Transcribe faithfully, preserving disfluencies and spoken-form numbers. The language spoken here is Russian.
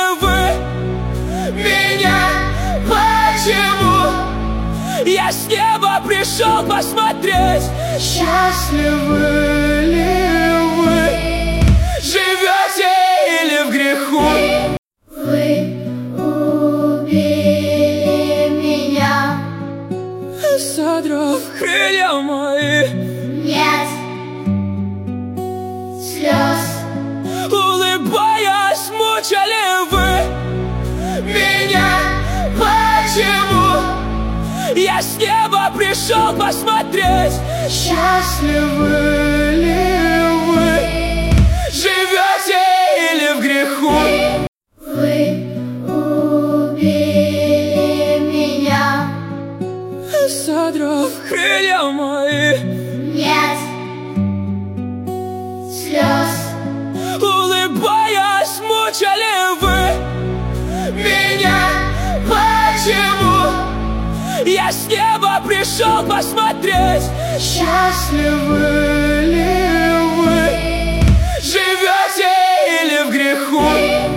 вы меня? Почему? Я с неба пришел посмотреть, счастливы ли вы? Живете или в греху? Вы убили меня, Содрав крылья мои, нет слез. улыбаясь, мучали вы меня. Почему? Я с неба пришел посмотреть, счастливы ли вы? Живете или в греху? Вы убили меня, Содрав крылья мои, нет слез. улыбаясь, мучали вы меня. Почему? Я с неба пришел посмотреть, счастливы ли